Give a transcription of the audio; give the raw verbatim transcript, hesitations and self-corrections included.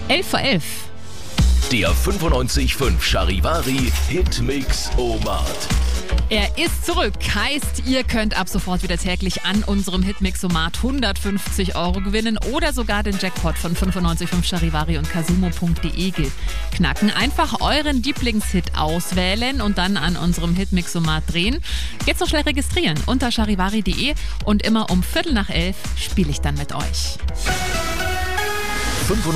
elf vor elf. Der fünfundneunzig Komma fünf Charivari Hitmix Omat. Er ist zurück, heißt, ihr könnt ab sofort wieder täglich an unserem Hitmix-Omat hundertfünfzig Euro gewinnen oder sogar den Jackpot von fünfundneunzig Komma fünf Charivari und casumo punkt de knacken. Einfach euren Lieblingshit auswählen und dann an unserem Hitmix-Omat drehen. Jetzt noch schnell registrieren unter charivari punkt de und immer um Viertel nach elf spiele ich dann mit euch.